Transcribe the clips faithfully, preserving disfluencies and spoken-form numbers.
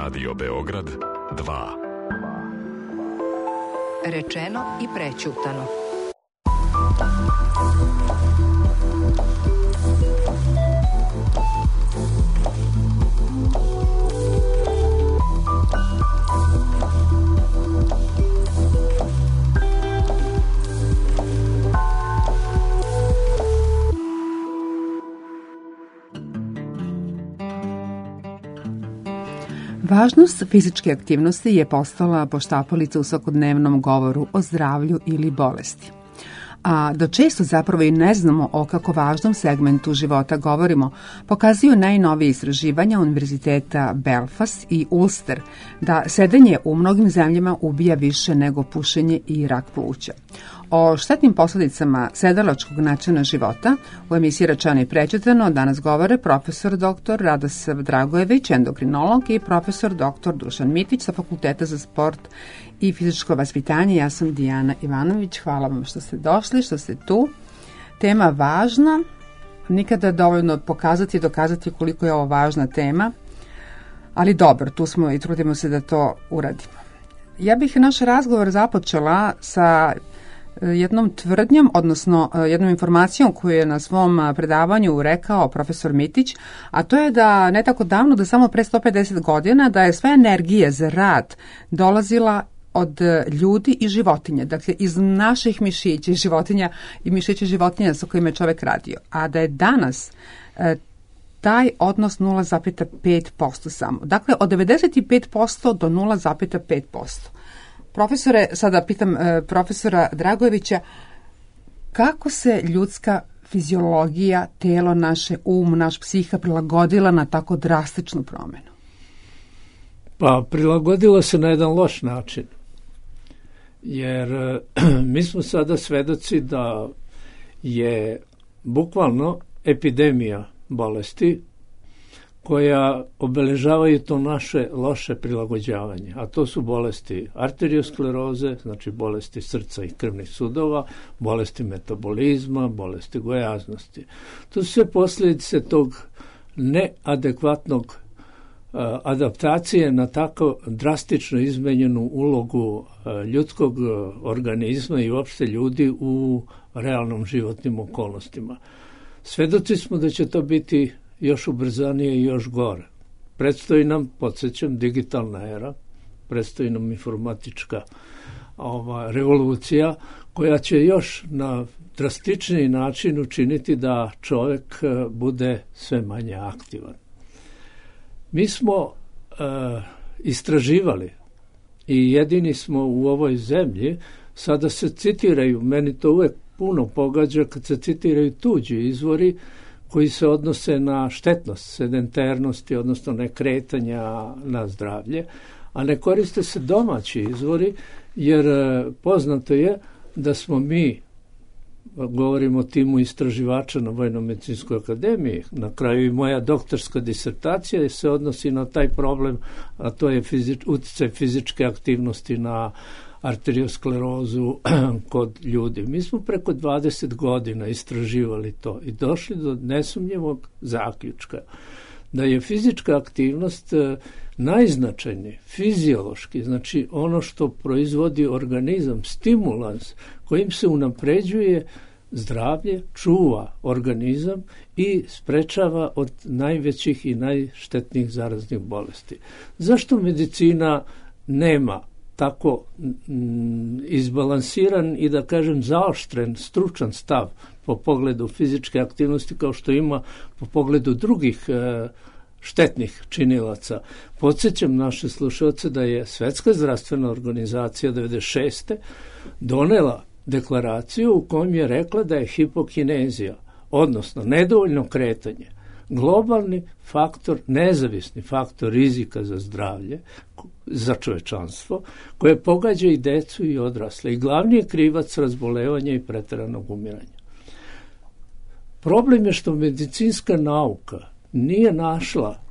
Radio Beograd dva. Rečeno i prećutano. Važnost fizičke aktivnosti je postala poštapalica u svakodnevnom govoru o zdravlju ili bolesti. A da često zapravo i ne znamo o kako važnom segmentu života govorimo, pokazuju najnovije istraživanja Univerziteta Belfast i Ulster da sedenje u mnogim zemljama ubija više nego pušenje i rak pluća. O štetnim posledicama sedalačkog načina života u emisiji Rečeno i prećutano danas govore profesor doktor Radosav Dragojević, endokrinolog, i profesor doktor Dušan Mitić sa Fakulteta za sport i fizičko vaspitanje. Ja sam Dijana Ivanović. Hvala vam što ste došli, što ste tu. Tema važna, nikada dovoljno pokazati i dokazati koliko je ovo važna tema, ali dobro, tu smo i trudimo se da to uradimo. Ja bih naš razgovor započela sa jednom tvrdnjom, odnosno jednom informacijom koju je na svom predavanju rekao profesor Mitić, a to je da ne tako davno, da samo pre sto pedeset godina, da je sva energija za rad dolazila od ljudi i životinja, dakle iz naših mišića i životinja i mišića životinja sa kojima je čovek radio, a da je danas e, taj odnos nula zarez pet posto samo. Dakle, od devedeset pet posto do nula zarez pet posto. Profesore, sada pitam e, profesora Dragojevića, kako se ljudska fiziologija, telo naše, um, naš psiha prilagodila na tako drastičnu promenu? Pa, prilagodila se na jedan loš način, jer e, mi smo sada svedoci da je bukvalno epidemija bolesti koja obeležavaju to naše loše prilagođavanje, a to su bolesti arterioskleroze, znači bolesti srca i krvnih sudova, bolesti metabolizma, bolesti gojaznosti. To su sve posljedice tog neadekvatnog uh, adaptacije na tako drastično izmenjenu ulogu uh, ljudskog uh, organizma i uopšte ljudi u realnom životnim okolnostima. Svedoci smo da će to biti još ubrzanije i još gore. Predstoji nam, podsjećam, digitalna era, predstoji nam informatička ova, revolucija koja će još na drastičniji način učiniti da čovjek bude sve manje aktivan. Mi smo uh, istraživali i jedini smo u ovoj zemlji, sada se citiraju, meni to uvek puno pogađa kad se citiraju tuđi izvori koji se odnose na štetnost sedentarnosti, odnosno nekretanja na zdravlje, a ne koriste se domaći izvori, jer poznato je da smo mi, govorimo o timu istraživača na Vojno-medicinskoj akademiji, na kraju i moja doktorska disertacija se odnosi na taj problem, a to je fizič, utjecaj fizičke aktivnosti na arteriosklerozu kod ljudi. Mi smo preko dvadeset godina istraživali to i došli do nesumnjivog zaključka da je fizička aktivnost najznačajniji, fiziološki, znači ono što proizvodi organizam, stimulans kojim se unapređuje zdravlje, čuva organizam i sprečava od najvećih i najštetnijih zaraznih bolesti. Zašto medicina nema tako mm, izbalansiran i da kažem zaoštren, stručan stav po pogledu fizičke aktivnosti kao što ima po pogledu drugih e, štetnih činilaca? Podsjećam naše slušalce da je Svetska zdravstvena organizacija devedeset šeste donela deklaraciju u kojoj je rekla da je hipokinezija, odnosno nedovoljno kretanje, globalni faktor, nezavisni faktor rizika za zdravlje, za čovečanstvo, koje pogađa i decu i odrasle i glavni je krivac razbolevanja i preteranog umiranja. Problem je što medicinska nauka nije našla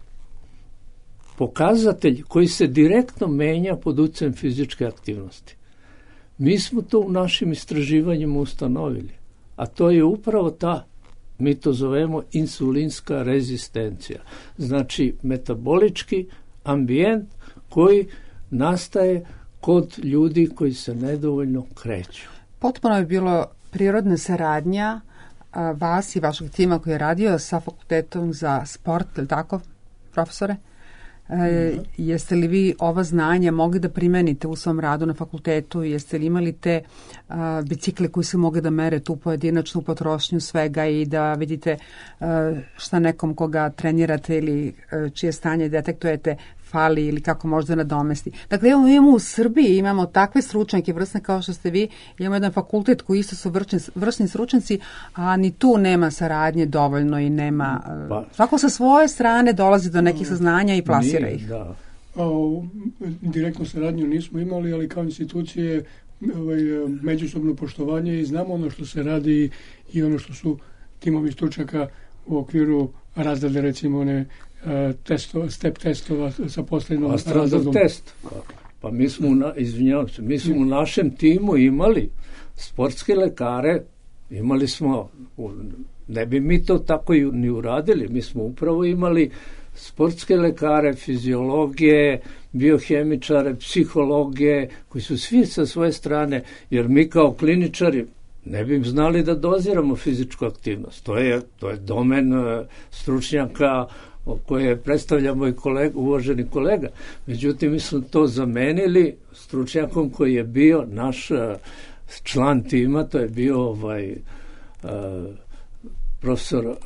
pokazatelj koji se direktno menja pod utjecajem fizičke aktivnosti. Mi smo to u našim istraživanjima ustanovili, a to je upravo ta, mi to zovemo insulinska rezistencija. Znači metabolički ambijent koji nastaje kod ljudi koji se nedovoljno kreću. Potpuno je bilo prirodna saradnja a, vas i vašeg tima koji je radio sa fakultetom za sport, ili tako, profesore? E, jeste li vi ova znanja mogli da primenite u svom radu na fakultetu? Jeste li imali te a, bicikle koji se mogu da mere tu pojedinačnu potrošnju svega i da vidite a, šta nekom koga trenirate ili a, čije stanje detektujete fali ili kako možda nadomesti. Dakle, imamo, imamo u Srbiji, imamo takve stručnjake vrsne kao što ste vi, imamo jedan fakultet koji isto su vrčni, vršni stručnjaci, a ni tu nema saradnje dovoljno i nema... Pa, svako sa svoje strane dolazi do nekih saznanja i plasira nije, ih. Da. O, direktnu saradnju nismo imali, ali kao institucije ovaj, međusobno poštovanje i znamo ono što se radi i ono što su timovi stručnjaka u okviru razrade, recimo one Testo, step testova sa posljednom razredom. Test. Pa, pa mi smo, na, izvinjavam se, mi smo u našem timu imali sportske lekare, imali smo, ne bi mi to tako i ni uradili, mi smo upravo imali sportske lekare, fiziologije, biohemičare, psihologe, koji su svi sa svoje strane, jer mi kao kliničari ne bi znali da doziramo fizičku aktivnost. To je, to je domen stručnjaka koje predstavlja moj kolega, uvaženi kolega. Međutim, mi smo to zamenili stručnjakom koji je bio naš član tima, to je bio ovaj uh, profesor uh,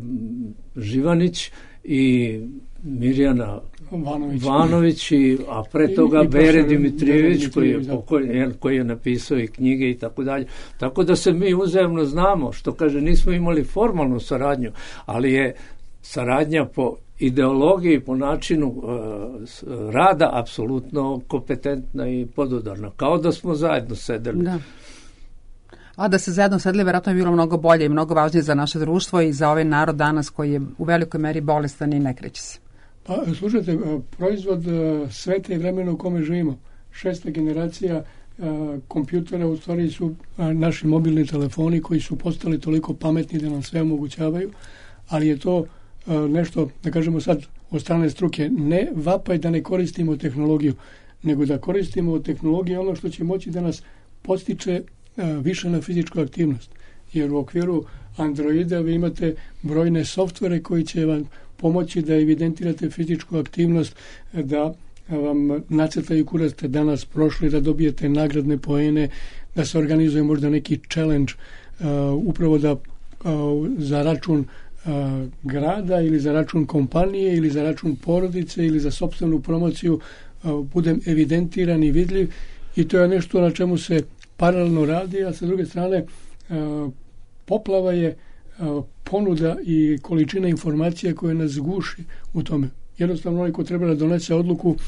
Živanić i Mirjana Vanović, Vanović i, a pre toga Bere Dimitrijević koji je, pokoj, koji je napisao i knjige i tako dalje. Tako da se mi uzajemno znamo, što kaže, nismo imali formalnu saradnju, ali je saradnja po ideologiji, po načinu uh, rada apsolutno kompetentna i podudarna. Kao da smo zajedno sedeli. Da. A da se zajedno sedeli, verovatno je bilo mnogo bolje i mnogo važnije za naše društvo i za ovaj narod danas koji je u velikoj meri bolestan i ne kreće se. Pa, slušajte, proizvod sveta i vremena u kome živimo. Šesta generacija kompjutera u stvari su naši mobilni telefoni koji su postali toliko pametni da nam sve omogućavaju, ali je to nešto, da kažemo sad, od strane struke, ne vapaj da ne koristimo tehnologiju, nego da koristimo tehnologiju ono što će moći da nas postiče više na fizičku aktivnost. Jer u okviru Androida vi imate brojne softvere koji će vam pomoći da evidentirate fizičku aktivnost, da vam nacrtaju kuda ste danas prošli, da dobijete nagradne poene, da se organizuje možda neki challenge uh, upravo da uh, za račun uh, grada ili za račun kompanije ili za račun porodice ili za sopstvenu promociju uh, budem evidentiran i vidljiv, i to je nešto na čemu se paralelno radi, a sa druge strane uh, poplava je uh, ponuda i količina informacija koja nas guši u tome. Jednostavno onaj ko treba da donese odluku uh,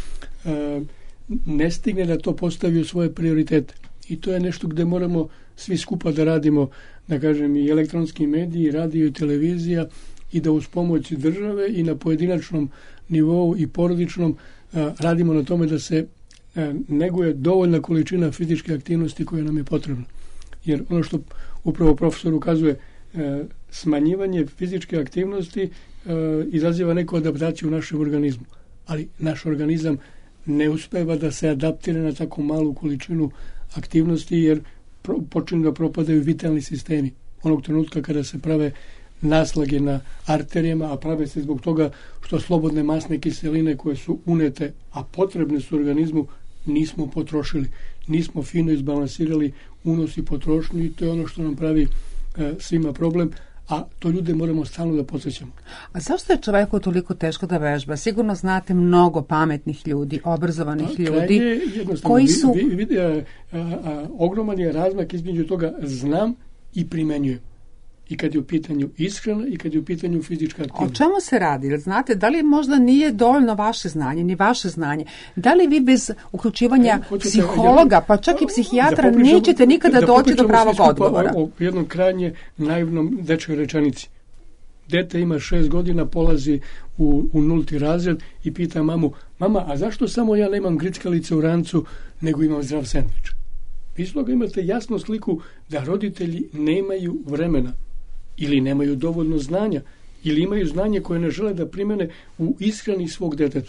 ne stigne da to postavi u svoje prioritete. I to je nešto gde moramo svi skupa da radimo, da kažem, i elektronski mediji, i radio i televizija, i da uz pomoć države i na pojedinačnom nivou i porodičnom uh, radimo na tome da se uh, neguje dovoljna količina fizičke aktivnosti koja nam je potrebna. Jer ono što upravo profesor ukazuje, uh, smanjivanje fizičke aktivnosti uh, izaziva neku adaptaciju u našem organizmu. Ali naš organizam ne uspeva da se adaptira na tako malu količinu aktivnosti, jer pro, počinu da propadaju vitalni sistemi. Onog trenutka kada se prave naslage na arterijama, a prave se zbog toga što slobodne masne kiseline koje su unete, a potrebne su organizmu, nismo potrošili. Nismo fino izbalansirali unos i potrošnju, i to je ono što nam pravi e, svima problem, a to ljude moramo stalno da podsjećamo. A zašto je čoveku toliko teško da vežba? Sigurno znate mnogo pametnih ljudi, obrazovanih a, ljudi, koji su... Vi, vi, vi, a, a, ogroman je razmak između toga znam i primenjujem. I kad je u pitanju ishrana i kad je u pitanju fizička aktivnost. O čemu se radi? Znate, da li možda nije dovoljno vaše znanje, ni vaše znanje? Da li vi bez uključivanja e, psihologa, pa čak i psihijatra, da nećete nikada da doći do pravog odgovora? O, o jednom krajnje naivnom dečjoj rečenici. Dete ima šest godina, polazi u, u nulti razred i pita mamu, mama, a zašto samo ja nemam grickalice u rancu, nego imam zdrav sendvič? Vi sloga imate jasnu sliku da roditelji nemaju vremena ili nemaju dovoljno znanja, ili imaju znanje koje ne žele da primene u ishrani svog deteta.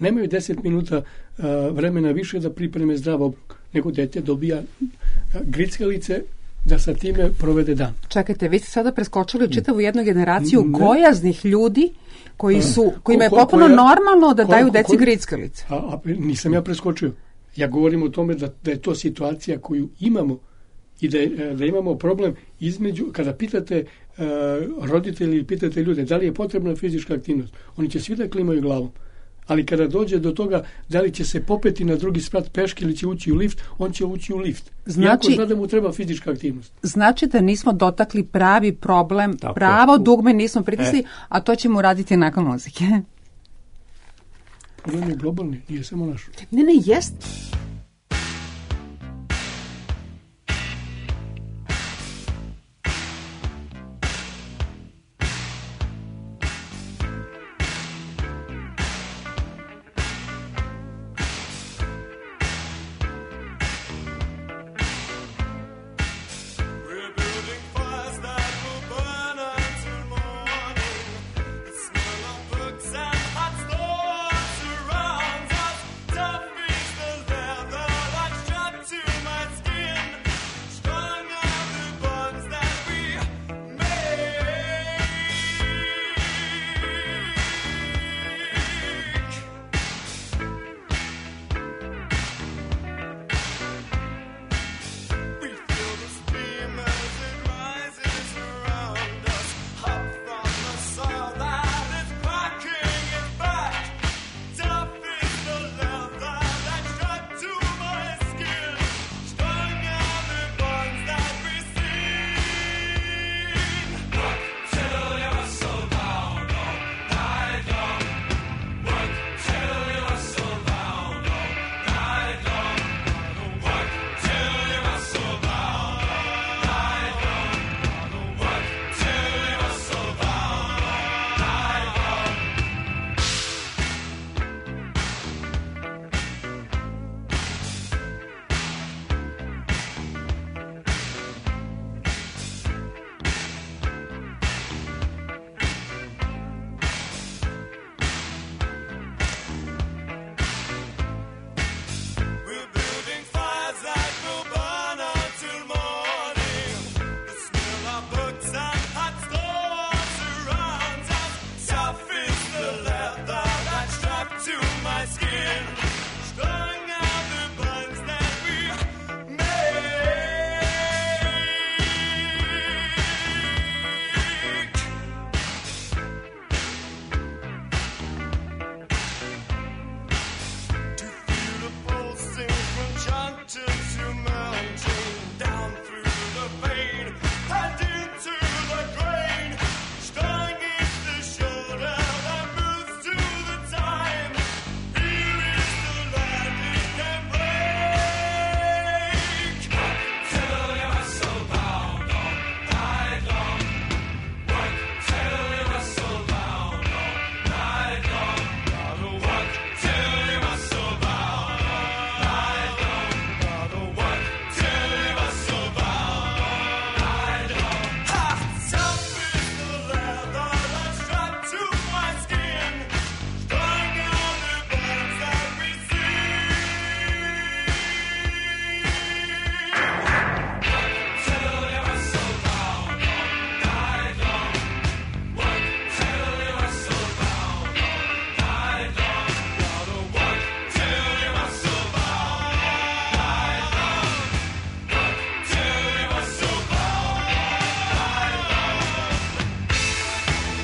Nemaju deset minuta a, vremena više da pripreme zdrav obrok, nego dete dobija a, grickalice da sa time provede dan. Čekajte, vi ste sada preskočili čitavu jednu generaciju Ne. gojaznih ljudi koji su, kojima je Ko- potpuno koja- normalno da ko- daju ko- deci ko- grickalice. A, a nisam ja preskočio. Ja govorim o tome da, da je to situacija koju imamo i da, je- da imamo problem između, kada pitate uh, roditelji ili pitate ljude da li je potrebna fizička aktivnost, oni će svi da klimaju glavom. Ali kada dođe do toga da li će se popeti na drugi sprat peške ili će ući u lift, on će ući u lift. Znači- Iako zna da mu treba fizička aktivnost. Znači da nismo dotakli pravi problem, Tako pravo je. dugme nismo pritisli, E. a to ćemo uraditi nakon muzike. Problem je globalni, nije samo naš. Ne, ne, jest. We're building fires that will burn until morning. The smell of books and hot stores surrounds us. Tough is the leather that's strapped to my skin. Strong are the bonds that we make. We feel the steam as it rises around us, hot from the soil that is cracking its back. Tough is the leather that's strapped to my skin. Strong are the bonds that we sing. Work till you're so down, oh, night long. Work till you're so down, oh, night long. Work till you're so down, night long. Work till you're so down, night long. We're building fires that will burn until morning. The smell of books and hot stores surrounds us. Tough is the leather that's strapped to my skin. Strong are the bonds that we make. To feel the pulsing from junction to mountain, down through the vein and into the grain. Strong is the shoulder that moves to the time. Here is the land it can break. Work till you're so bound all night long. Work till you're so bound all night long. Gotta work till you're so bound all night long. Gotta work till you're so bound all night long. Ha! Tough is the leather that's strapped to my skin. Strong are the bonds that we sing. Work till you're so bound all night long. Work till you're so bound all night long. Gotta work till you're so bound all night long. Work till you're so bound all night long.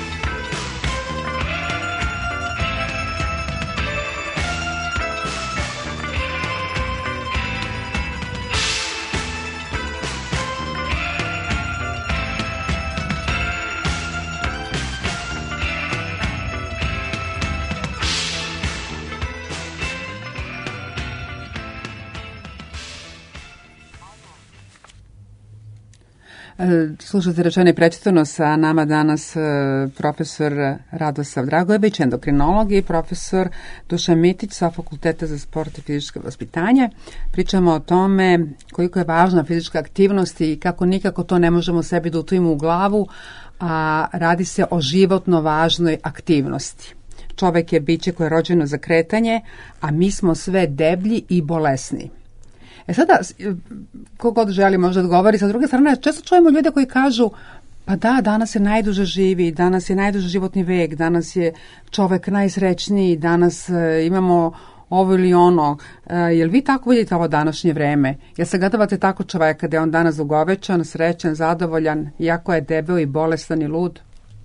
E, Slušate Rečeno i prečitano, sa nama danas e, profesor Radosav Dragojević, endokrinolog, i profesor Dušan Mitić sa Fakulteta za sport i fizičko vaspitanje. Pričamo o tome koliko je važna fizička aktivnost i kako nikako to ne možemo sebi da utujimo u glavu, a radi se o životno važnoj aktivnosti. čovek je biće koje je rođeno za kretanje, a mi smo sve deblji i bolesni. E sada, kogod želi možda odgovori, sa druge strane, često čujemo ljude koji kažu, pa da, danas se najduže živi, danas je najduži životni vek, danas je čovek najsrećniji, danas e, imamo ovo ili ono. E, jel vi tako vidite ovo današnje vreme? Jel sagledavate tako čoveka da je on danas dugovečan, srećan, zadovoljan, iako je debeo i bolestan i lud?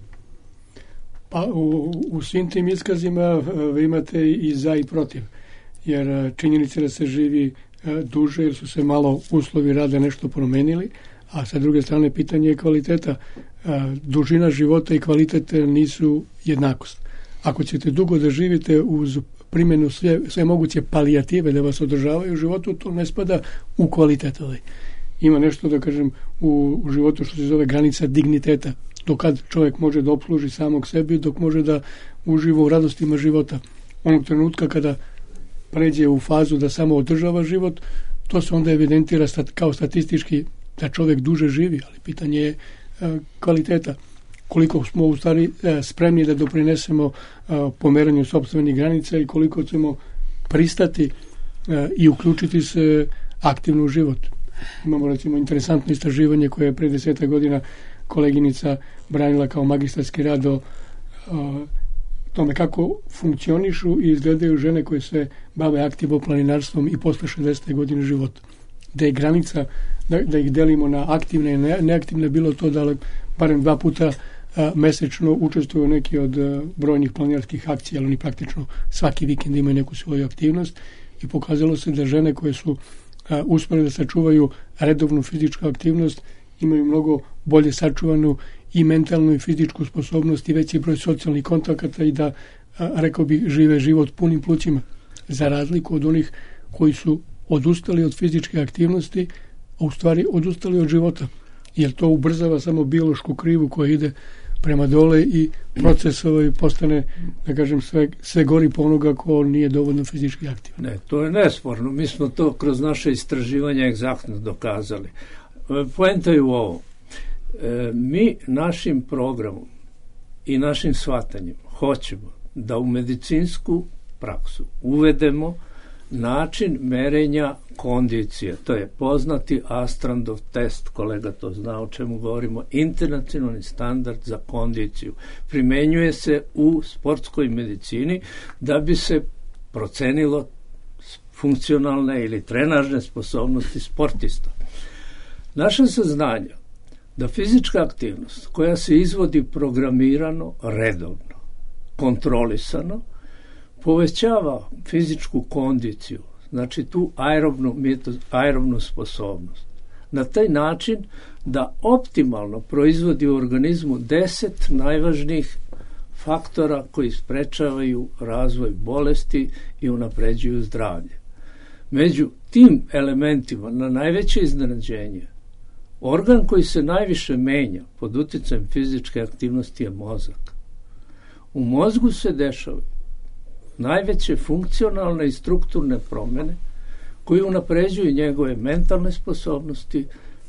Pa u, u svim tim iskazima vi imate i za i protiv. Jer činjenica da se živi duže, jer su se malo uslovi rada nešto promenili, a sa druge strane pitanje je kvaliteta. Dužina života i kvalitet nisu jednakost. Ako ćete dugo da živite uz primjenu sve, sve moguće palijative da vas održavaju u životu, to ne spada u kvalitet. Ima nešto, da kažem, u, u životu što se zove granica digniteta, do kad čovjek može da opsluži samog sebi, dok može da uživa u radostima života. Onog trenutka kada pređe u fazu da samo održava život, to se onda evidentira stat, kao statistički da čovjek duže živi, ali pitanje je e, kvaliteta. Koliko smo u stvari e, spremni da doprinesemo e, pomeranju sopstvenih granica i koliko ćemo pristati e, i uključiti se aktivno u život. Imamo recimo interesantno istraživanje koje je pre deseta godina koleginica branila kao magistarski rad o e, tome kako funkcionišu i izgledaju žene koje se bave aktivno planinarstvom i posle šezdesete godine života. Da je granica, da, da ih delimo na aktivne i ne, neaktivne, bilo to da barem dva puta a, mesečno učestvuju neki od a, brojnih planinarskih akcija, ali oni praktično svaki vikend imaju neku svoju aktivnost i pokazalo se da žene koje su a, uspjele da sačuvaju redovnu fizičku aktivnost imaju mnogo bolje sačuvanu i mentalnu i fizičku sposobnost i veći broj socijalnih kontakata i da, a, rekao bih, žive život punim plućima. Za razliku od onih koji su odustali od fizičke aktivnosti, a u stvari odustali od života. Jer to ubrzava samo biološku krivu koja ide prema dole i proces ovaj postane, da kažem, sve, sve gori po onoga ko nije dovoljno fizički aktivan. Ne, to je nesporno. Mi smo to kroz naše istraživanja egzaktno dokazali. Poenta je u ovo. E, mi našim programom i našim shvatanjem hoćemo da u medicinsku praksu uvedemo način merenja kondicije. To je poznati Astrandov test, kolega to zna o čemu govorimo, internacionalni standard za kondiciju. Primenjuje se u sportskoj medicini da bi se procenilo funkcionalne ili trenažne sposobnosti sportista. Naše saznanja da fizička aktivnost koja se izvodi programirano, redovno, kontrolisano, povećava fizičku kondiciju, znači tu aerobnu, aerobnu sposobnost. Na taj način da optimalno proizvodi u organizmu deset najvažnijih faktora koji sprečavaju razvoj bolesti i unapređuju zdravlje. Među tim elementima na najveće iznenađenje, organ koji se najviše menja pod uticajem fizičke aktivnosti je mozak. U mozgu se dešavaju najveće funkcionalne i strukturne promjene koje unapređuju njegove mentalne sposobnosti,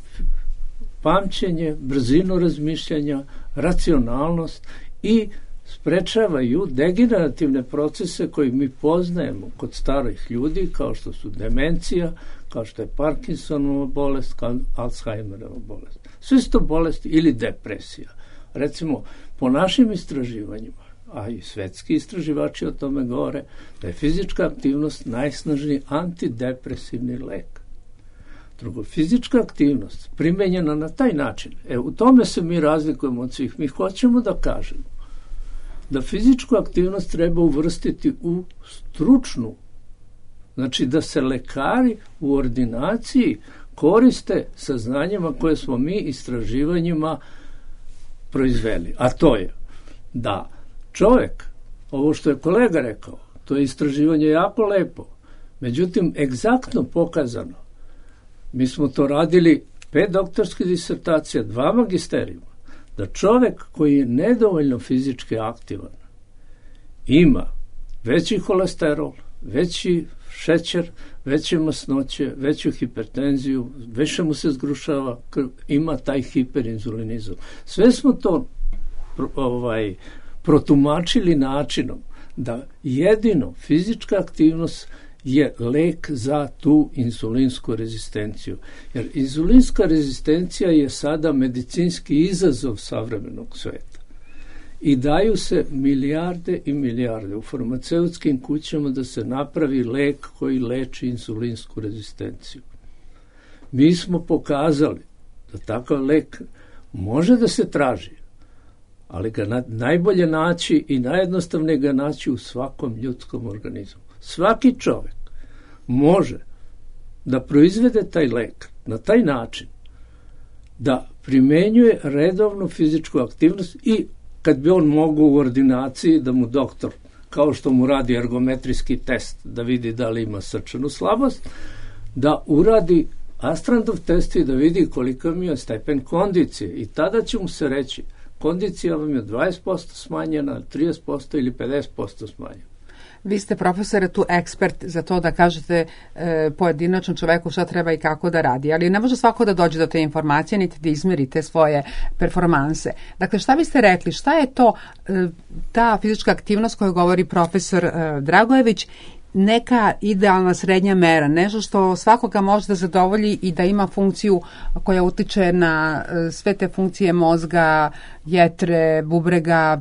pamćenje, brzinu razmišljanja, racionalnost i sprečavaju degenerativne procese koje mi poznajemo kod starih ljudi, kao što su demencija, kao što je Parkinsonova bolest, kao Alzheimerova bolest. Sve su to bolesti ili depresija. Recimo, po našim istraživanjima, a i svetski istraživači o tome govore, da je fizička aktivnost najsnažniji antidepresivni lek. Drugo, fizička aktivnost primenjena na taj način, e, u tome se mi razlikujemo od svih. Mi hoćemo da kažemo da fizičku aktivnost treba uvrstiti u stručnu, znači da se lekari u ordinaciji koriste saznanjima koje smo mi istraživanjima proizveli. A to je da čovjek, ovo što je kolega rekao, to je istraživanje jako lepo, međutim, egzaktno pokazano, mi smo to radili pet doktorskih disertacija, dva magisterijuma, da čovjek koji je nedovoljno fizički aktivan ima veći holesterol, veći šećer, veće masnoće, veću hipertenziju, više mu se zgrušava krv, ima taj hiperinzulinizam. Sve smo to ovaj, protumačili načinom da jedino fizička aktivnost je lek za tu insulinsku rezistenciju. Jer insulinska rezistencija je sada medicinski izazov savremenog sveta. I daju se milijarde i milijarde u farmaceutskim kućama da se napravi lek koji leči insulinsku rezistenciju. Mi smo pokazali da takav lek može da se traži, ali ga na, najbolje naći i najjednostavnije ga naći u svakom ljudskom organizmu. Svaki čovjek može da proizvede taj lek na taj način da primenjuje redovnu fizičku aktivnost i kad bi on mogao u ordinaciji da mu doktor, kao što mu radi ergometrijski test da vidi da li ima srčanu slabost, da uradi Astrandov test i da vidi koliko mi je stepen kondicije i tada će mu se reći kondicija vam je dvadeset posto smanjena, trideset posto ili pedeset posto smanjena. Vi ste, profesore, tu ekspert za to da kažete e, pojedinačnom čoveku šta treba i kako da radi, ali ne može svako da dođe do te informacije niti da izmeri te svoje performanse. Dakle, šta biste rekli, šta je to e, ta fizička aktivnost koju govori profesor e, Dragojević, neka idealna srednja mera, nešto što svakoga može da zadovolji i da ima funkciju koja utiče na e, sve te funkcije mozga, jetre, bubrega,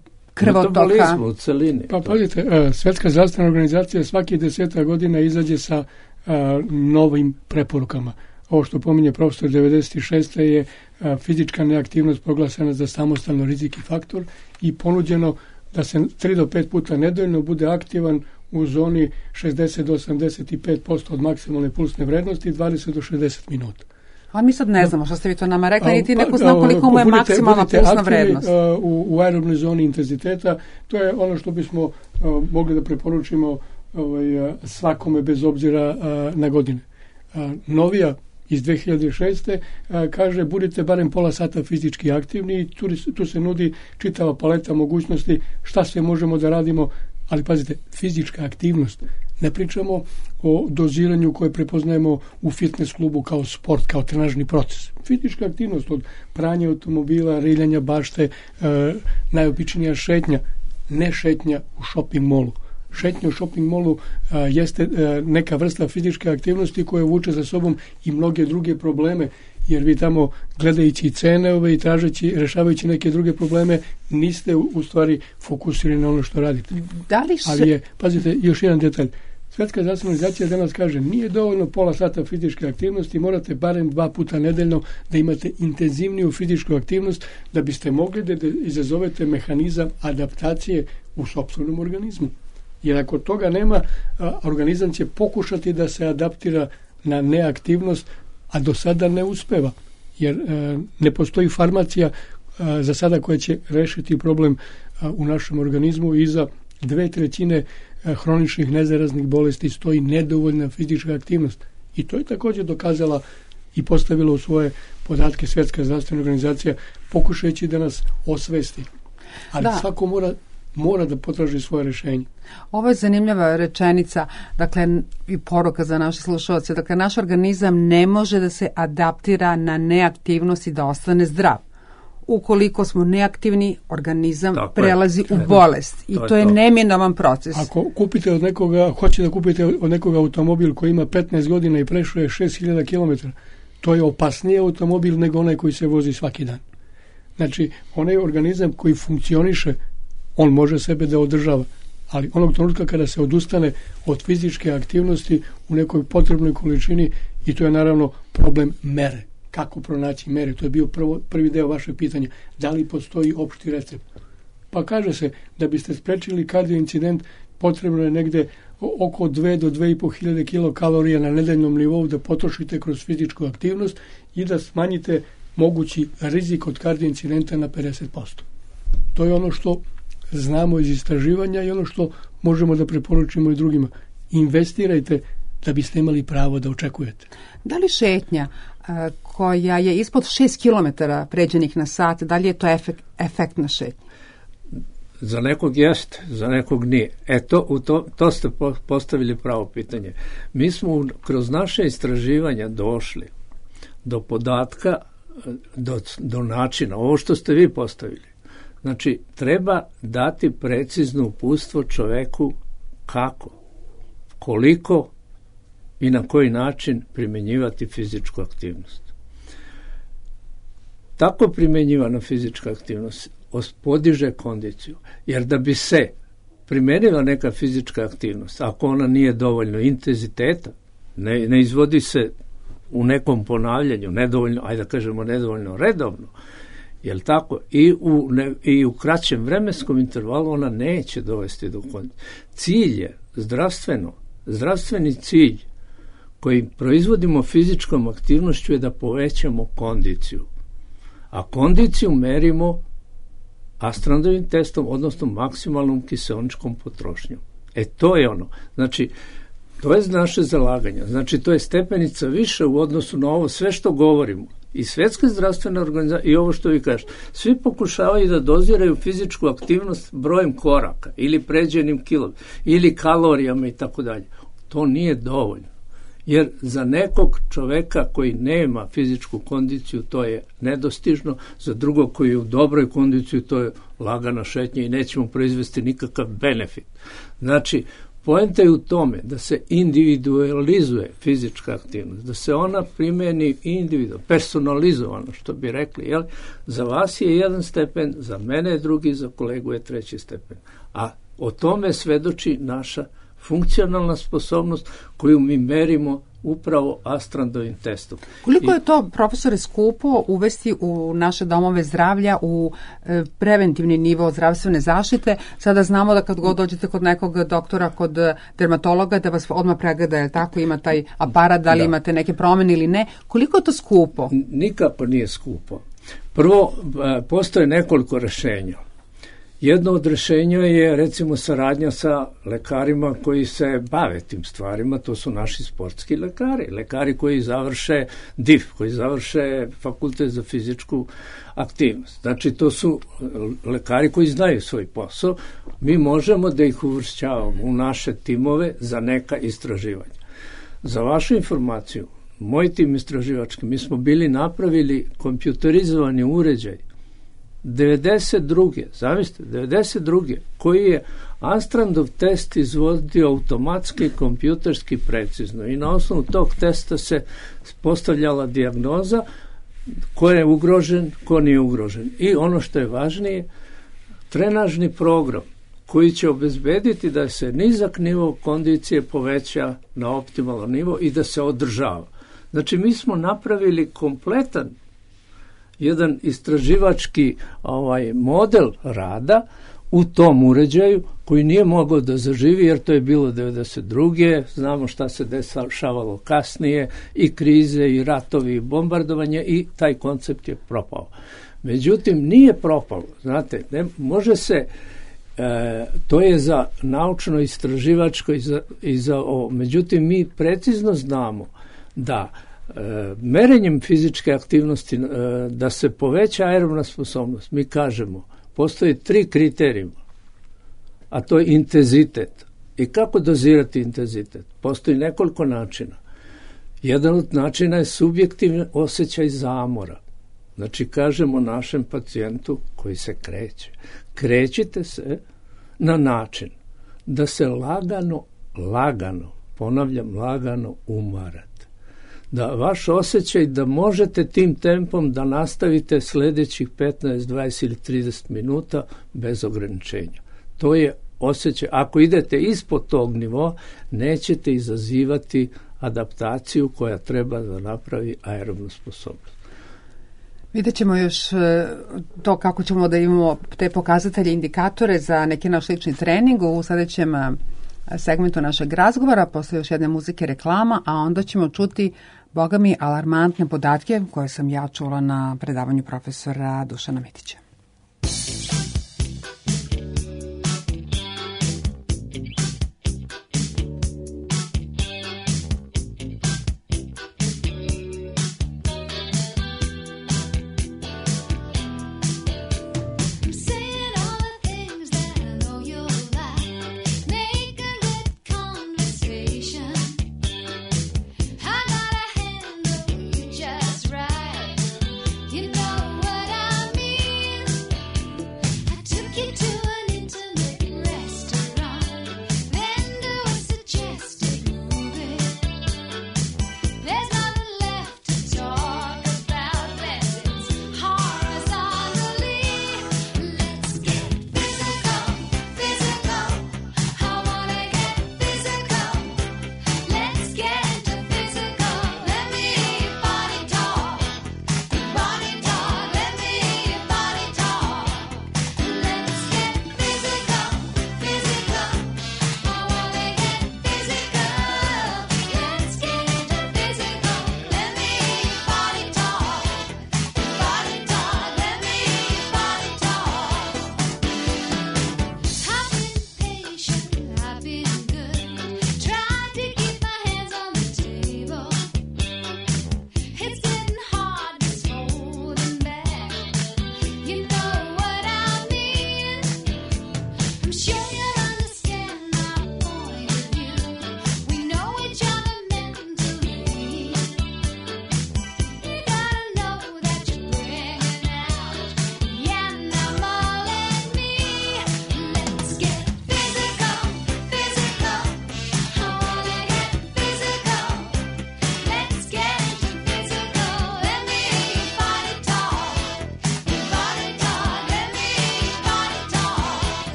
krvotoka. U celini. Pa pazite, Svjetska zdravstvena organizacija svaki deseta godina izađe sa a, novim preporukama. Ovo što pominje profesor devedeset šeste je a, fizička neaktivnost proglašena za samostalno rizik i faktor i ponuđeno da se tri do pet puta nedeljno bude aktivan u zoni šezdeset do osamdeset pet posto od maksimalne pulsne vrednosti i dvadeset do šezdeset minuta. Ali mi sad ne znamo što ste vi to nama rekli, niti neko zna koliko mu je maksimalna pulsna vrednost. U, u aerobnoj zoni intenziteta, to je ono što bismo uh, mogli da preporučimo ovaj, svakome bez obzira uh, na godine. Uh, novija iz dve hiljade šeste uh, kaže budite barem pola sata fizički aktivni i tu, tu se nudi čitava paleta mogućnosti šta sve možemo da radimo, ali pazite, fizička aktivnost. Ne pričamo o doziranju koje prepoznajemo u fitness klubu kao sport, kao trenažni proces. Fizička aktivnost od pranja automobila, riljanja bašte, e, najobičnija šetnja, ne šetnja u shopping molu. Šetnja u shopping molu e, jeste e, neka vrsta fizičke aktivnosti koja vuče za sobom i mnoge druge probleme, jer vi tamo gledajući cene ove i tražeći, rešavajući neke druge probleme, niste u, u stvari fokusirani na ono što radite. Da li se... Ali je, pazite, još jedan detalj. Svjetska zdravstvena organizacija danas kaže nije dovoljno pola sata fizičke aktivnosti, morate barem dva puta nedeljno da imate intenzivniju fizičku aktivnost da biste mogli da, da izazovete mehanizam adaptacije u sopstvenom organizmu. Jer ako toga nema, a, organizam će pokušati da se adaptira na neaktivnost, a do sada ne uspeva. Jer e, ne postoji farmacija a, za sada koja će rešiti problem a, u našem organizmu i za dve trećine hroničnih nezaraznih bolesti stoji nedovoljna fizička aktivnost. I to je također dokazala i postavila u svoje podatke Svjetska zdravstvena organizacija pokušajući da nas osvesti. Ali da. Svako mora, mora da potraži svoje rješenje. Ovo je zanimljiva rečenica, dakle i poruka za naše slušalce. Dakle, naš organizam ne može da se adaptira na neaktivnost i da ostane zdrav. Ukoliko smo neaktivni, organizam tako prelazi je. u bolest. I to, to je to. neminovan proces. Ako kupite od nekoga, hoće da kupite od nekoga automobil koji ima petnaest godina i prešao je šest hiljada kilometara, to je opasniji automobil nego onaj koji se vozi svaki dan. Znači, onaj organizam koji funkcioniše, on može sebe da održava. Ali onog trenutka kada se odustane od fizičke aktivnosti u nekoj potrebnoj količini, i to je naravno problem mere. Kako pronaći mere? To je bio prvo, prvi deo vašeg pitanja. Da li postoji opšti recept? Pa kaže se da biste sprečili kardioincident potrebno je negde oko dve do dve i po hiljade kilokalorija na nedeljnom nivou da potrošite kroz fizičku aktivnost i da smanjite mogući rizik od kardioincidenta na pedeset posto. To je ono što znamo iz istraživanja i ono što možemo da preporučimo i drugima. Investirajte da biste imali pravo da očekujete. Da li šetnja a, koja je ispod šest kilometara pređenih na sat, da li je to efekt, efektna šetnja? Za nekog jeste, za nekog nije. E to, u to, to ste postavili pravo pitanje. Mi smo kroz naše istraživanja došli do podatka, do, do načina, ovo što ste vi postavili, Znači, treba dati precizno uputstvo čoveku kako, koliko i na koji način primjenjivati fizičku aktivnost. Tako primjenjivana fizička aktivnost podiže kondiciju, jer da bi se primenila neka fizička aktivnost, ako ona nije dovoljno intenziteta, ne, ne izvodi se u nekom ponavljanju, nedovoljno, ajde da kažemo nedovoljno redovno, jel tako, i u, ne, i u kraćem vremenskom intervalu ona neće dovesti do kondicije. Cilj je zdravstveno, zdravstveni cilj koji proizvodimo fizičkom aktivnošću je da povećamo kondiciju. A kondiciju merimo Astrandovim testom, odnosno maksimalnom kiseoničkom potrošnjom. E to je ono. Znači, to je naše zalaganje. Znači, to je stepenica više u odnosu na ovo sve što govorimo. I Svjetska zdravstvena organizacija, i ovo što vi kažete, svi pokušavaju da doziraju fizičku aktivnost brojem koraka, ili pređenim kilom, ili kalorijama i tako dalje. To nije dovoljno. Jer za nekog čoveka koji nema fizičku kondiciju to je nedostižno, za drugog koji je u dobroj kondiciji to je lagana šetnja i nećemo proizvesti nikakav benefit. Znači, poenta je u tome da se individualizuje fizička aktivnost, da se ona primeni individualno, personalizovano, što bi rekli. Jel? Za vas je jedan stepen, za mene je drugi, za kolegu je treći stepen. A o tome svedoči naša funkcionalna sposobnost koju mi merimo upravo Astrandovim testom. Koliko je to, profesore, skupo uvesti u naše domove zdravlja u e, preventivni nivo zdravstvene zaštite? Sada znamo da kad god dođete kod nekog doktora, kod dermatologa, da vas odmah pregleda, je tako, ima taj aparat, da li da. imate neke promjene ili ne. Koliko je to skupo? Nikako nije skupo. Prvo, postoje nekoliko rešenja. Jedno od rešenja je, recimo, saradnja sa lekarima koji se bave tim stvarima, to su naši sportski lekari, lekari koji završe D I F, koji završe fakultet za fizičku aktivnost. Znači, to su lekari koji znaju svoj posao. Mi možemo da ih uvršćavamo u naše timove za neka istraživanja. Za vašu informaciju, moj tim istraživački, mi smo bili napravili kompjuterizovani uređaj devedeset druge zamislite, devedeset druge koji je Astrandov test izvodio automatski, kompjuterski precizno i na osnovu tog testa se postavljala dijagnoza ko je ugrožen, ko nije ugrožen. I ono što je važnije, trenažni program koji će obezbediti da se nizak nivo kondicije poveća na optimalan nivo i da se održava. Znači, mi smo napravili kompletan jedan istraživački ovaj model rada u tom uređaju koji nije mogao da zaživi jer to je bilo devedeset druge Znamo šta se dešavalo kasnije, i krize, i ratovi, i bombardovanje, i taj koncept je propao. Međutim, nije propalo. Znate, ne, može se, e, to je za naučno istraživačko i za, i za ovo. Međutim, mi precizno znamo da E, merenjem fizičke aktivnosti e, da se poveća aerobna sposobnost, mi kažemo, postoji tri kriterijuma, a to je intenzitet. I kako dozirati intenzitet? Postoji nekoliko načina. Jedan od načina je subjektivni osjećaj zamora. Znači, kažemo našem pacijentu koji se kreće, krećite se na način da se lagano, lagano, ponavljam, lagano umarate. Da vaš osjećaj da možete tim tempom da nastavite sljedećih petnaest, dvadeset ili trideset minuta bez ograničenja. To je osjećaj. Ako idete ispod tog nivoa, nećete izazivati adaptaciju koja treba da napravi aerobnu sposobnost. Vidjet ćemo još to kako ćemo da imamo te pokazatelje, indikatore za neki naš lični trening u sljedećem segmentu našeg razgovora, posle još jedne muzike, reklama, a onda ćemo čuti, boga mi, alarmantne podatke koje sam ja čula na predavanju profesora Dušana Mitića. Just right, you know what I mean.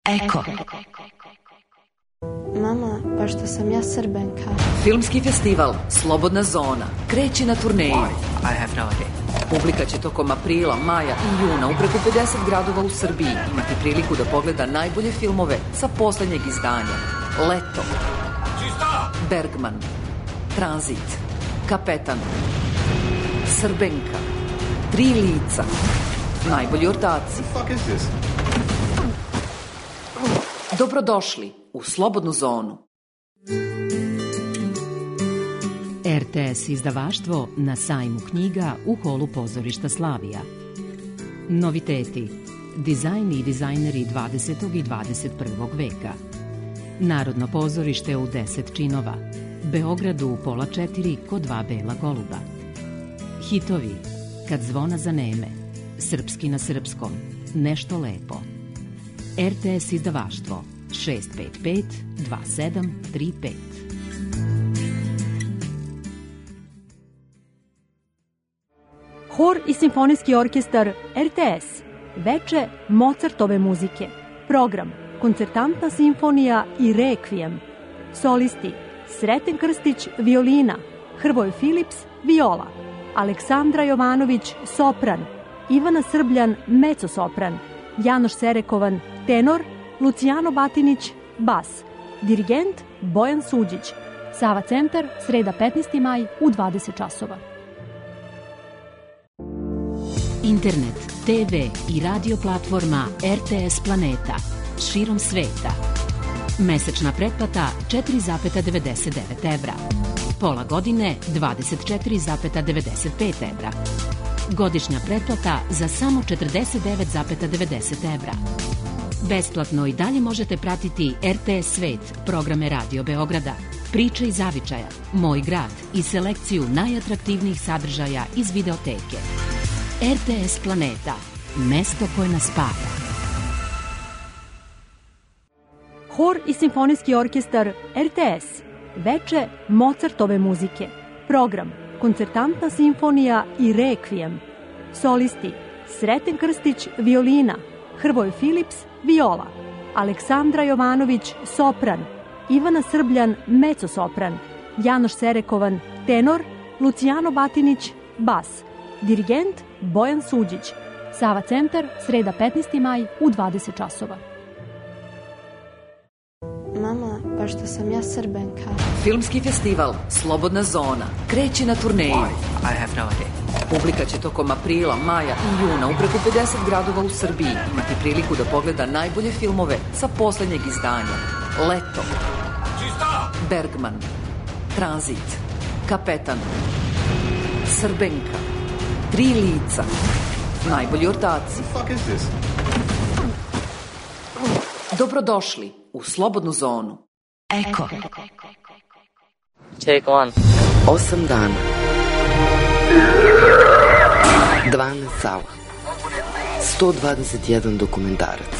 Eko. Mama, pa što sam ja Srbenka. Filmski festival Slobodna zona kreće na turneju. I have no idea. Publika će tokom aprila, maja i juna u preko pedeset gradova u Srbiji imati priliku da pogleda najbolje filmove sa poslednjeg izdanja. Leto, Bergman, Tranzit, Kapetan, Srbenka, Tri lica, najbolji ortaci. Dobrodošli u Slobodnu zonu. R T S izdavaštvo na sajmu knjiga u holu pozorišta Slavija. Noviteti. Dizajn i dizajneri dvadesetog i dvadeset prvog veka. Narodno pozorište u deset činova. Beogradu u pola četiri kod dva bela goluba. Hitovi. Kad zvona zaneme. Srpski na srpskom. Nešto lepo. R T S izdavaštvo šest pet pet dva sedam tri pet. Hor i simfonijski orkestar R T S. Veče Mozartove muzike. Program Koncertantna simfonija i Rekvijem. Solisti Sreten Krstić violina, Hrvoje Filips viola, Aleksandra Jovanović sopran, Ivana Srbljan mezzo-sopran, Janoš Serekovan tenor, Lucijano Batinić bas. Dirigent Bojan Suđić. Sava centar, sreda petnaesti maj u dvadeset časova. Internet, te ve i radio platforma R T S Planeta širom sveta. Mesečna pretplata četiri zarez devedeset devet evra. Pola godine dvadeset četiri zarez devedeset pet evra. Godišnja pretplata za samo četrdeset devet zarez devedeset evra. Besplatno i dalje možete pratiti R T S Svet, programe Radio Beograda, Priče iz zavičaja, Moj grad i selekciju najatraktivnijih sadržaja iz videoteke. R T S Planeta, mesto koje nas spaja. Hor i simfonijski orkestar R T S. Veče Mozartove muzike. Program Koncertantna simfonija i Rekvijem. Solisti Sreten Krstić violina, Hrvoje Filips viola, Aleksandra Jovanović sopran, Ivana Srbljan mezzo-sopran, Janoš Serekovan tenor, Lucijano Batinić bas. Dirigent Bojan Suđić. Sava centar, sreda petnaesti maj u dvadeset časova. Mama, pa što sam ja Srbenka. Filmski festival Slobodna zona kreće na turneju. I have no idea. Publika će tokom aprila, maja i juna u preko pedeset gradova u Srbiji imati priliku da pogleda najbolje filmove sa poslednjeg izdanja. Leto, Bergman, Tranzit, Kapetan, Srbenka, Tri lica, najbolji ortaci. Dobrodošli u Slobodnu zonu. Eko. Take one. Osam dana. dvanaest sala. sto dvadeset jedan dokumentarac.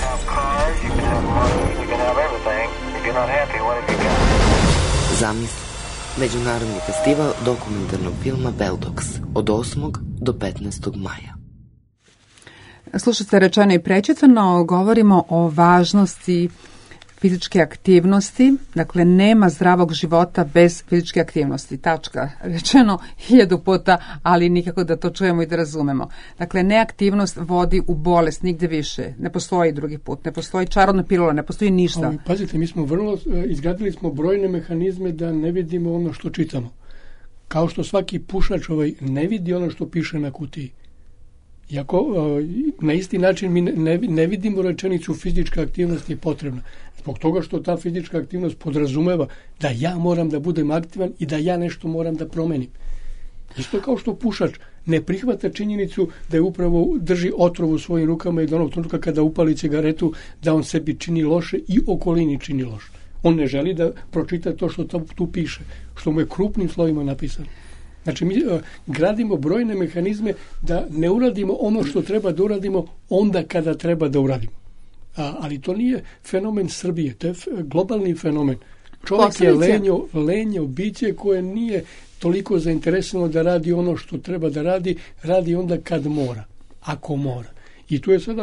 Zamisli. Međunarodni festival dokumentarnog filma Beldox od osmog do petnaestog maja. Slušajte rečeno i prečitano, govorimo o važnosti fizičke aktivnosti, dakle nema zdravog života bez fizičke aktivnosti, tačka, rečeno hiljadu puta, ali nikako da to čujemo i da razumemo. Dakle, neaktivnost vodi u bolest, nigde više, ne postoji drugi put, ne postoji čarobna pilula, ne postoji ništa. Ali, pazite, mi smo vrlo, izgradili smo brojne mehanizme da ne vidimo ono što čitamo. Kao što svaki pušač ovaj ne vidi ono što piše na kutiji. Iako na isti način mi ne, ne vidimo rečenicu fizička aktivnost je potrebna. Zbog toga što ta fizička aktivnost podrazumeva da ja moram da budem aktivan i da ja nešto moram da promenim. Isto kao što pušač ne prihvata činjenicu da je upravo drži otrov u svojim rukama i da onog trenutka kada upali cigaretu da on sebi čini loše i okolini čini loše. On ne želi da pročita to što tu piše, što mu je krupnim slovima napisano. Znači, mi uh, gradimo brojne mehanizme da ne uradimo ono što treba da uradimo onda kada treba da uradimo. A, ali to nije fenomen Srbije, to je f- globalni fenomen. Čovjek Posledice. je lenjo, lenjo biće koje nije toliko zainteresovano da radi ono što treba da radi, radi onda kad mora, ako mora. I tu je sada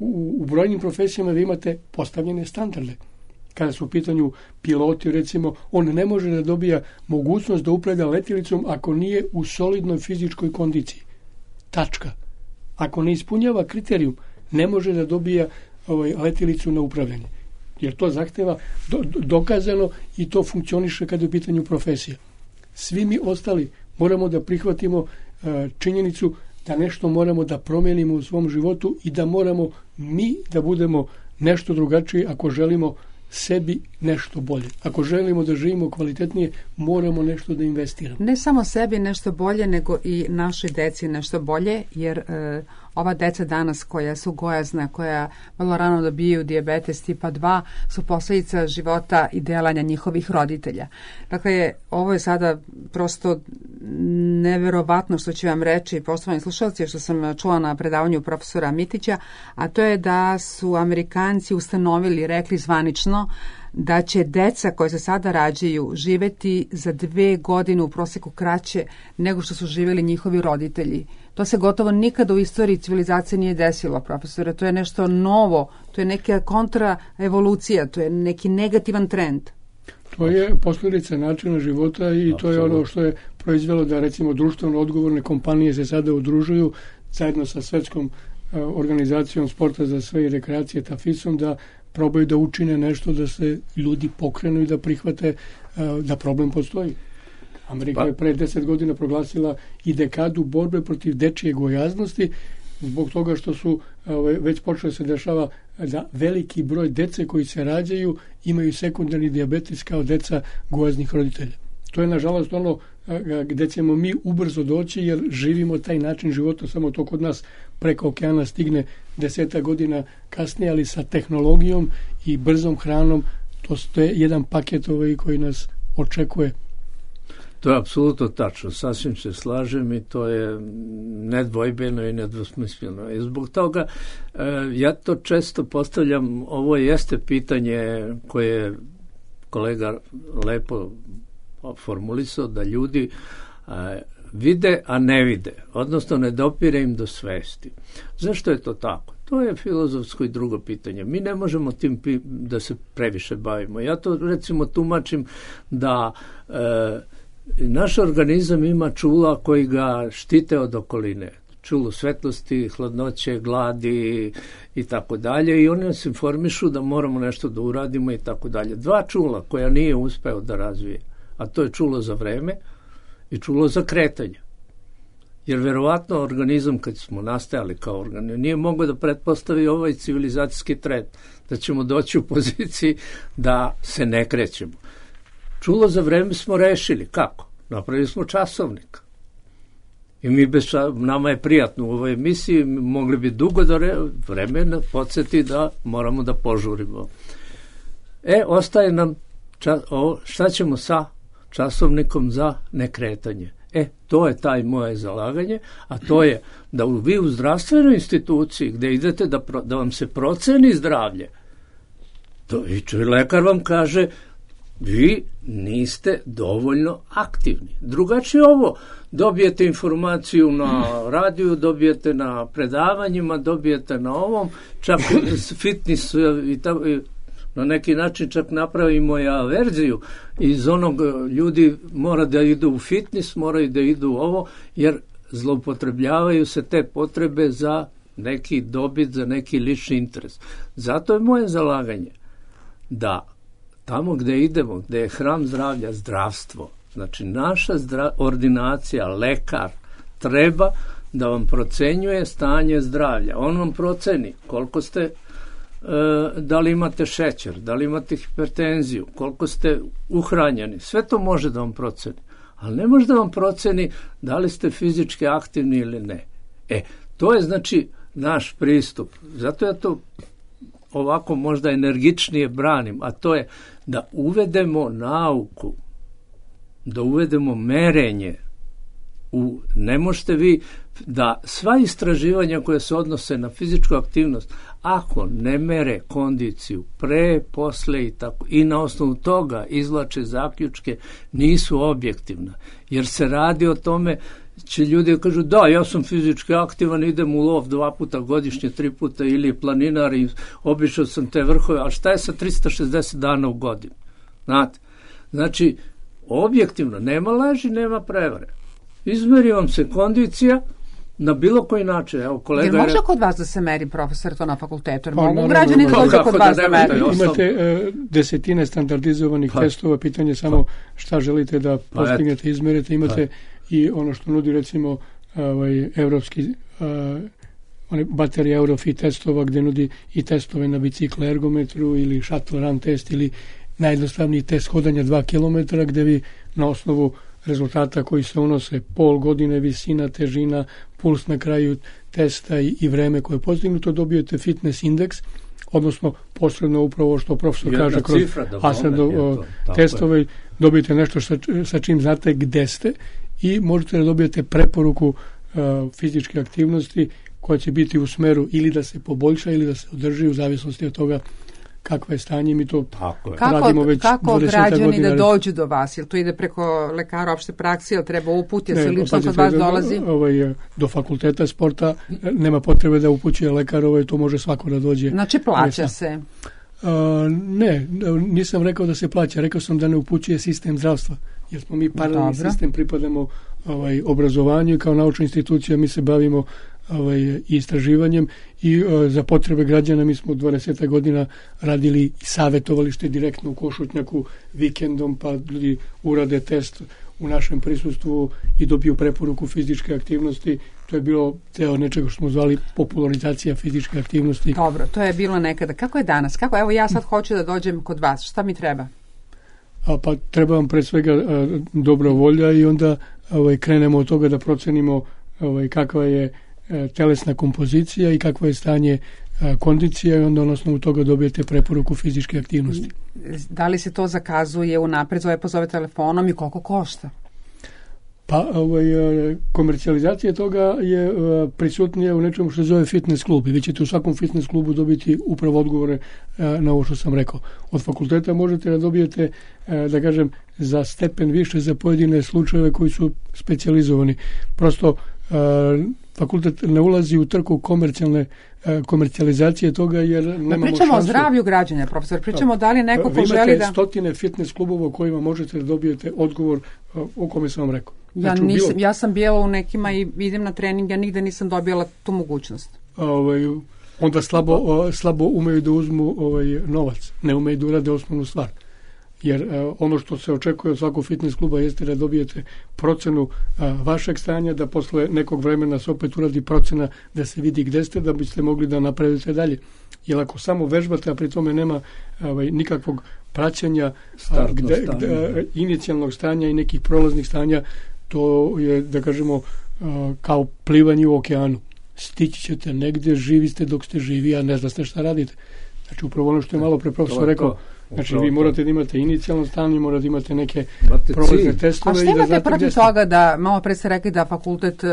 u, u brojnim profesijama vi imate postavljene standarde. Kada su u pitanju piloti, recimo, on ne može da dobija mogućnost da upravlja letjelicom ako nije u solidnoj fizičkoj kondiciji. Tačka. Ako ne ispunjava kriterijum, ne može da dobija ovaj, letjelicu na upravljanje. Jer to zahteva do, dokazano i to funkcioniše kada je u pitanju profesija. Svi mi ostali moramo da prihvatimo uh, činjenicu da nešto moramo da promenimo u svom životu i da moramo mi da budemo nešto drugačije ako želimo sebi nešto bolje. Ako želimo da živimo kvalitetnije, moramo nešto da investiramo. Ne samo sebi nešto bolje, nego i našoj deci nešto bolje, jer e, ova deca danas koja su gojazna, koja vrlo rano dobijaju dijabetes tipa dva, su posljedica života i delanja njihovih roditelja. Dakle, ovo je sada prosto neverovatno što ću vam reći, poštovani slušalci, što sam čula na predavanju profesora Mitića, a to je da su Amerikanci ustanovili, rekli zvanično, da će deca koje se sada rađaju živeti za dve godine u prosjeku kraće nego što su živjeli njihovi roditelji. To se gotovo nikada u istoriji civilizacije nije desilo, profesore. To je nešto novo, to je neka kontraevolucija, to je neki negativan trend. To je posljedica načina života i to je ono što je proizvelo da, recimo, društveno odgovorne kompanije se sada udružuju zajedno sa svetskom uh, organizacijom sporta za sve i rekreacije ta fisom, da probaju da učine nešto da se ljudi pokrenu i da prihvate uh, da problem postoji. Amerika pa. je pre deset godina proglasila i dekadu borbe protiv dečije gojaznosti zbog toga što su uh, već počelo se dešava da veliki broj dece koji se rađaju imaju sekundarni dijabetes kao deca gojaznih roditelja. To je nažalost ono gde ćemo mi ubrzo doći jer živimo taj način života, samo to kod nas preko okeana stigne deseta godina kasnije, ali sa tehnologijom i brzom hranom to je jedan paket ovaj koji nas očekuje. To je apsolutno tačno, sasvim se slažem i to je nedvojbeno i nedvosmisleno. I zbog toga ja to često postavljam, ovo jeste pitanje koje je kolega lepo formulisao, da ljudi a, vide, a ne vide, odnosno ne dopire im do svesti. Zašto je to tako? To je filozofsko i drugo pitanje. Mi ne možemo tim pi- da se previše bavimo. Ja to recimo tumačim da e, naš organizam ima čula koji ga štite od okoline. Čulo svetlosti, hladnoće, gladi i tako dalje i oni nas informišu da moramo nešto da uradimo i tako dalje. Dva čula koja nije uspeo da razvije, a to je čulo za vreme i čulo za kretanje. Jer verovatno organizam, kad smo nastajali kao organizam, nije mogao da pretpostavi ovaj civilizacijski trend, da ćemo doći u poziciji da se ne krećemo. Čulo za vreme smo rešili. Kako? Napravili smo časovnik. I mi bez, nama je prijatno u ovoj emisiji, mogli bi dugo da re, vremena podsjeti da moramo da požurimo. E, ostaje nam, čas, o, šta ćemo sa časovnikom za nekretanje? E, to je taj moje zalaganje, a to je da vi u zdravstvenoj instituciji gde idete da, pro, da vam se proceni zdravlje, to i lekar vam kaže vi niste dovoljno aktivni. Drugačije ovo, dobijete informaciju na radiju, dobijete na predavanjima, dobijete na ovom, čak fitness i ta, na neki način čak napravimo i averziju iz onog ljudi mora da idu u fitness, moraju da idu u ovo, jer zloupotrebljavaju se te potrebe za neki dobit, za neki lični interes. Zato je moje zalaganje da tamo gde idemo, gde je hram zdravlja, zdravstvo, znači naša zdra, ordinacija, lekar, treba da vam procenjuje stanje zdravlja. On vam proceni koliko ste, e, da li imate šećer, da li imate hipertenziju, koliko ste uhranjeni. Sve to može da vam proceni. Ali ne može da vam proceni da li ste fizički aktivni ili ne. E, to je znači naš pristup. Zato ja to ovako možda energičnije branim, a to je da uvedemo nauku, da uvedemo merenje. U, ne možete vi da sva istraživanja koje se odnose na fizičku aktivnost, ako ne mere kondiciju pre, posle i tako, i na osnovu toga izvlače zaključke, nisu objektivna. Jer se radi o tome će ljudi kažu da, ja sam fizički aktivan, idem u lov dva puta godišnje, tri puta ili planinar i obišao sam te vrhove, a šta je sa trista šezdeset dana u godinu? Znate, znači, objektivno, nema laži, nema prevare. Izmeri vam se kondicija na bilo koji način. Evo, kolega Jer može je... kod vas da se meri, profesor, to na fakultetu? Jer Pa, mogu naravno, građani da pa, dođu kod da vas da ne meri? vidite, Imate e, desetine standardizovanih Pa. testova, pitanje samo šta želite da postignete, izmerite. Imate i ono što nudi recimo ovaj, evropski a, one baterije Eurofit testova gde nudi i testove na bicikle ergometru ili shuttle run test ili najjednostavniji test hodanja dva kilometra gde vi na osnovu rezultata koji se unose pol godine, visina, težina, puls na kraju testa i, i vreme koje je postignuto, dobijete fitness indeks, odnosno posredno upravo što profesor Jedna kaže kroz cifra da Asardov to, testove, dobijete nešto sa, sa čim znate gde ste i možete da dobijete preporuku uh, fizičke aktivnosti koja će biti u smeru ili da se poboljša ili da se održi u zavisnosti od toga kakvo je stanje. Mi to radimo Kako, već kako dvadeset građani godina. da dođu do vas? Jel to ide preko lekara opšte prakse, jel treba uput, jel se lično kod pazite, vas dolazi? Ovaj, do fakulteta sporta nema potrebe da upućuje lekar, ovaj, to može svako da dođe. Znači plaća se? A, ne, nisam rekao da se plaća, rekao sam da ne upućuje sistem zdravstva, jer smo mi paralelni sistem, pripadamo ovaj, obrazovanju i kao naučna institucija mi se bavimo ovaj, istraživanjem i uh, za potrebe građana mi smo dvadeset godina radili savjetovalište direktno u Košutnjaku vikendom, pa ljudi urade test u našem prisustvu i dobiju preporuku fizičke aktivnosti. To je bilo deo nečega što smo zvali popularizacija fizičke aktivnosti. Dobro, to je bilo nekada. Kako je danas? Kako, evo ja sad hoću da dođem kod vas. Šta mi treba? A, pa treba vam pre svega a, dobra volja i onda ovaj, krenemo od toga da procenimo ovaj, kakva je a, telesna kompozicija i kakva je stanje a, kondicija i onda na osnovu toga dobijete preporuku fizičke aktivnosti. Da li se to zakazuje unapred, zove pozove telefonom i koliko košta? Pa ovaj, komercijalizacija toga je prisutnija u nečemu što se zove fitness klub i vi ćete u svakom fitness klubu dobiti upravo odgovore na ovo što sam rekao. Od fakulteta možete da dobijete, da kažem, za stepen više za pojedine slučajeve koji su specijalizovani. Prosto fakultet ne ulazi u trku komercijalne komercijalizacije toga jer nemamo pričamo šansu. O zdravlju građana, profesor, pričamo da li neko ko želi da... Vi imate stotine fitness klubova u kojima možete da dobijete odgovor o kome sam vam rekao. Ja, znači, nisam, bilo... ja sam bila u nekima i idem na trening, ja nigde nisam dobila tu mogućnost. Ovaj, onda slabo, o, slabo umeju da uzmu ovaj, novac, ne umeju da urade osnovnu stvar. Jer uh, ono što se očekuje od svakog fitness kluba jeste da dobijete procenu uh, vašeg stanja, da posle nekog vremena se opet uradi procena da se vidi gde ste, da biste mogli da napravite dalje. Jer ako samo vežbate, a pri tome nema ovaj, nikakvog praćenja a, gde, gde, inicijalnog stanja i nekih prolaznih stanja, to je, da kažemo, a, kao plivanje u okeanu. Stići ćete negde, živi ste dok ste živi, a ne znate šta radite. Znači, upravo ono što je malo pre profesor rekao, znači vi morate da imate inicijalno stanje, morate da imate neke prolazne testove. A šta imate protiv toga da, malo pre ste rekli da fakultet uh,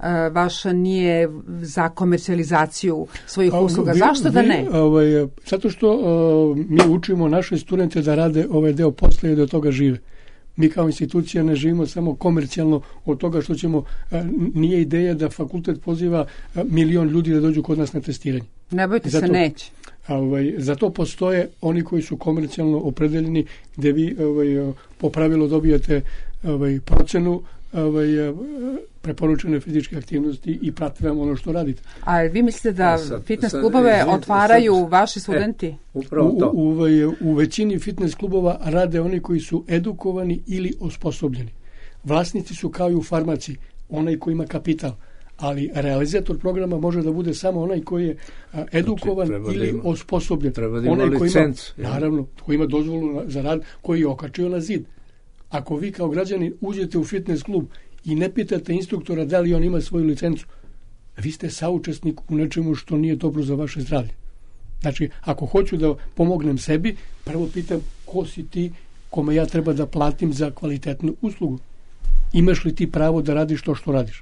vaš nije za komercijalizaciju svojih a, usluga, vi, zašto vi, da ne? Ovaj, zato što uh, mi učimo naše studente da rade ovaj deo posle i da od toga žive. Mi kao institucija ne živimo samo komercijalno od toga što ćemo, uh, nije ideja da fakultet poziva uh, milion ljudi da dođu kod nas na testiranje. Ne bojte se, neće. Ovaj, zato postoje oni koji su komercijalno opredeljeni gde vi ovaj, po pravilu dobijate ovaj, procenu ovaj, preporučene fizičke aktivnosti i prate vam ono što radite. A vi mislite da sad, fitness sad, klubove sad, otvaraju sad, vaši studenti? E, upravo to. U, u, u većini fitness klubova rade oni koji su edukovani ili osposobljeni. Vlasnici su kao i u farmaciji, onaj koji ima kapital. Ali realizator programa može da bude samo onaj koji je a, edukovan znači, ili ima, osposobljen. Treba da ima onaj licencu. Koji ima, naravno, koji ima dozvolu na, za rad, koji je okačio na zid. Ako vi kao građani uđete u fitness klub i ne pitate instruktora da li on ima svoju licencu, vi ste saučesnik u nečemu što nije dobro za vaše zdravlje. Znači, ako hoću da pomognem sebi, prvo pitam ko si ti kome ja treba da platim za kvalitetnu uslugu. Imaš li ti pravo da radiš to što radiš?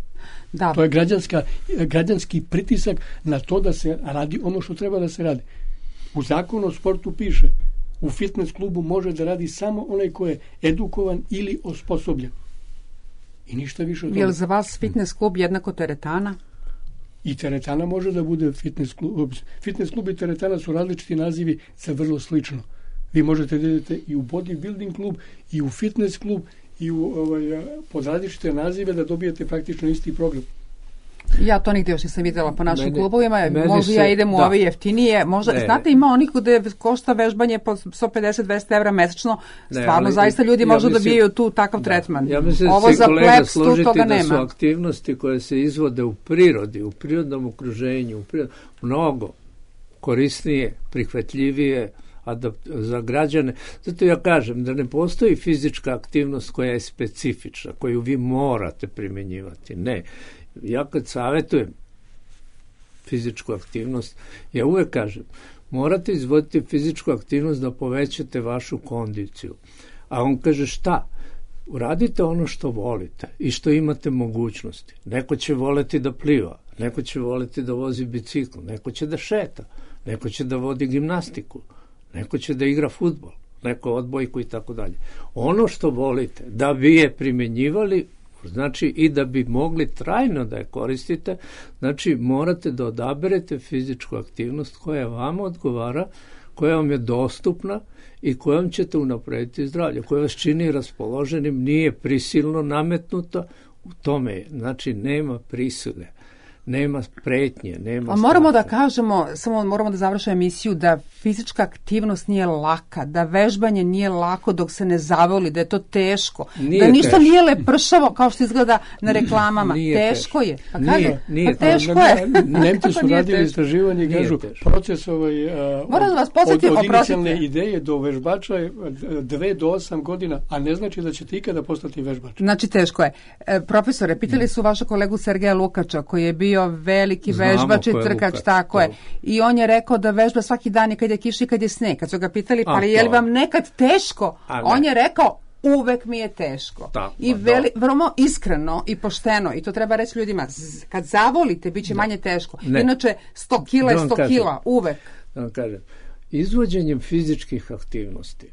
Da. To je građanska, građanski pritisak na to da se radi ono što treba da se radi. U zakonu o sportu piše u fitness klubu može da radi samo onaj ko je edukovan ili osposobljen. I ništa više od toga. Je li za vas fitness klub jednako teretana? I teretana može da bude fitness klub. Fitness klub i teretana su različiti nazivi za vrlo slično. Vi možete da idete i u bodybuilding klub, i u fitness klub, i u, ovaj, pod različite nazive da dobijete praktično isti program. Ja to nigdje još nisam vidjela po našim Meni- klubovima, meni možda se- ja idem u da. ove jeftinije, možda, Ne. znate ima onih gde košta vežbanje po sto pedeset do dvesta evra mesečno, Ne, stvarno ali zaista ljudi ja možda mislim- dobijaju tu takav tretman. Ja mislim da Ovo će se za kolega plebs tu složiti toga da su nema. aktivnosti koje se izvode u prirodi, u prirodnom okruženju, u prirod, mnogo korisnije, prihvatljivije adapt- za građane. Zato ja kažem da ne postoji fizička aktivnost koja je specifična, koju vi morate primjenjivati. Ne. Ja kad savjetujem fizičku aktivnost, ja uvek kažem, morate izvoditi fizičku aktivnost da povećate vašu kondiciju. A on kaže šta? Uradite ono što volite i što imate mogućnosti. Neko će voleti da pliva, neko će voleti da vozi bicikl, neko će da šeta, neko će da vodi gimnastiku, neko će da igra fudbal, neko odbojku i tako dalje. Ono što volite, da bi je primjenjivali, znači i da bi mogli trajno da je koristite, znači morate da odaberete fizičku aktivnost koja vama odgovara, koja vam je dostupna i kojom ćete unaprediti zdravlje, koja vas čini raspoloženim, nije prisilno nametnuta, u tome je. Znači nema prisile, nema pretnje, nema A moramo da straha. kažemo, samo moramo da završimo emisiju, da fizička aktivnost nije laka, da vežbanje nije lako dok se ne zavoli, da je to teško, Nije da ništa teško. nije lepršavo kao što izgleda na reklamama. Nije teško teško. je. Pa Nije, kaže, nije pa teško Ne- je. ne- Nemci Kako su nije radili teško? istraživanje i Nije kažu teško. proces ovaj, a, Moram da vas od, podsjetim, od oprostite. inicijalne ideje do vežbača je dve do osam godina, a ne znači da ćete ikada postati vežbač. Znači teško je. E, profesore, pitali su vašeg kolegu Sergeja Lukača, koji je bio veliki Znamo vežbač i ko je trkač, Lukač, tako da. je. I on je rekao da vežba svaki dan i kad je kiša i kad je sneg. Kad su ga pitali, pa A, je li to. vam nekad teško? A ne. On je rekao, uvek mi je teško. Tako, I pa veli, vrlo iskreno i pošteno, i to treba reći ljudima, z- kad zavolite, bit će manje teško. Ne. Inače, sto kila je Da vam sto kažem. kila, uvek. Da vam kažem, izvođenjem fizičkih aktivnosti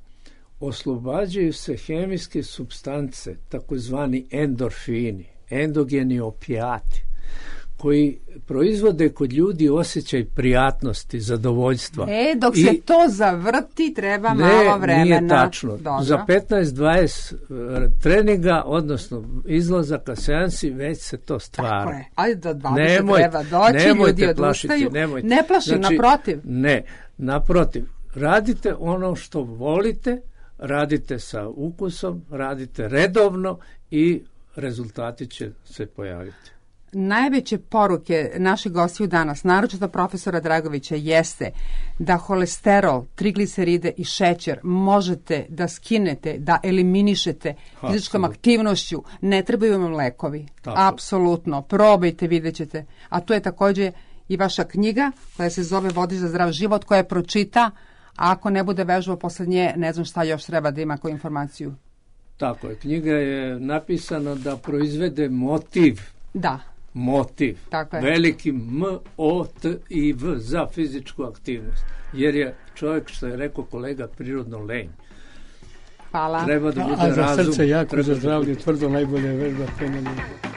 oslobađaju se hemijske supstance, takozvani endorfini, endogeni opijati, koji proizvode kod ljudi osjećaj prijatnosti, zadovoljstva. E, dok I- se to zavrti, treba Ne, malo vremena. nije tačno. Dobro. Za petnaest dvadeset treninga, odnosno izlazaka seansi, već se to stvara. Tako je. Ajde do dvadeset Nemoj- treba doći, nemojte ljudi plašiti, odustaju. nemojte. Ne plašim, Znači, naprotiv. Ne, naprotiv. Radite ono što volite, radite sa ukusom, radite redovno i rezultati će se pojaviti. Najveće poruke naših gostiju danas, naročito profesora Dragovića, jeste da holesterol, trigliceride i šećer možete da skinete, da eliminišete fizičkom Apsolutno. aktivnošću. Ne trebaju vam lekovi. Tako. Apsolutno. Probajte, vidjet ćete. A to je također i vaša knjiga koja se zove Vodič za zdrav život, koja pročita, a ako ne bude vežbao posle nje, ne znam šta još treba da ima koju informaciju. Tako je. Knjiga je napisana da proizvede motiv Da. motiv, Tako je. veliki M, O, T i V za fizičku aktivnost. Jer je čovjek, što je rekao kolega, prirodno lenj. Hvala. Treba da A, bude a za razum. srce jako, treba za da zdravlje bude- tvrdo, najbolje je vežba temelje.